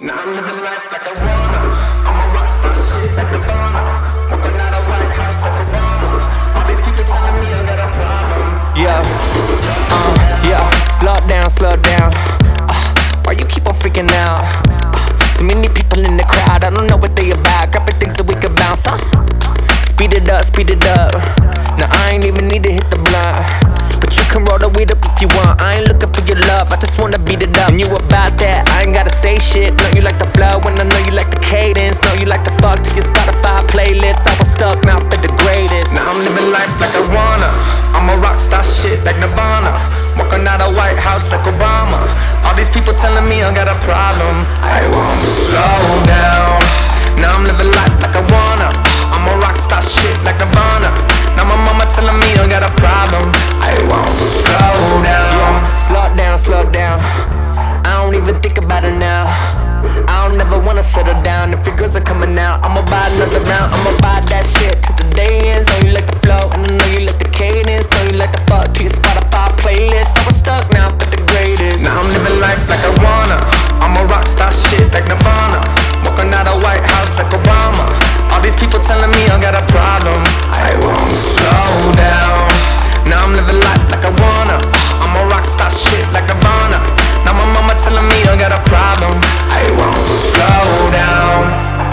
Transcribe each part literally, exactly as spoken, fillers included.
Now I'm living life like I wanna. I'm a rockstar shit like Nirvana. Walking out of White House like Obama. All these people telling me I got a problem. Yeah, uh, yeah, slow down, slow down. uh, Why you keep on freaking out? uh, Too many people in the crowd, I don't know what they about. Grabbing things that we could bounce, huh? Speed it up, speed it up. Now I ain't even need to hit the blunt, but you can roll the weed up if you want. I ain't looking for your love, I just wanna beat it up. And you about that, I ain't gotta say shit. Know you like the flow, and I know you like the cadence. Know you like the fuck to your Spotify playlist. I was stuck, now for the greatest. Now I'm living life like I wanna. I'm a rockstar shit like Nirvana. Walking out of White House like Obama. All these people telling me I got a problem. I want to slow down. Now I'm living life like I wanna. I'm a rockstar shit like Nirvana. Now my mama telling me I got a problem. I want to slow down. Yeah, slow down, slow down. I don't even think about it now. I don't ever wanna settle down. If your girls are coming out, I'ma buy another round. I'ma buy that shit till the day ends. Know you like the flow, and I know you like the cadence. Know you like the fuck to your Spotify playlist. I was stuck, now for the greatest. Now I'm living life like I wanna. I'm a rockstar shit like Nirvana. Walking out of White House like Obama. All these people telling me I got a problem. I won't slow down. Now I'm living life like I wanna. I'm a rockstar shit like Nirvana. Now my mama telling me I got a problem. I won't slow down.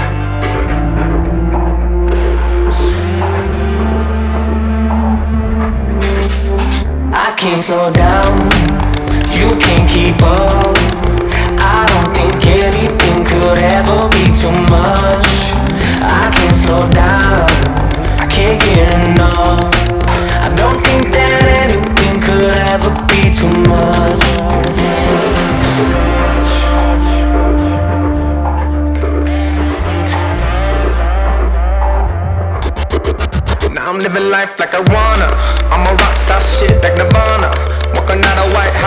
I can't slow down, you can't keep up. I don't think anything could ever be too much. I can't slow down, I can't get enough. I don't think that anything could ever be too much. Now I'm living life like I wanna. I'm a rockstar shit like Nirvana. Walking out of White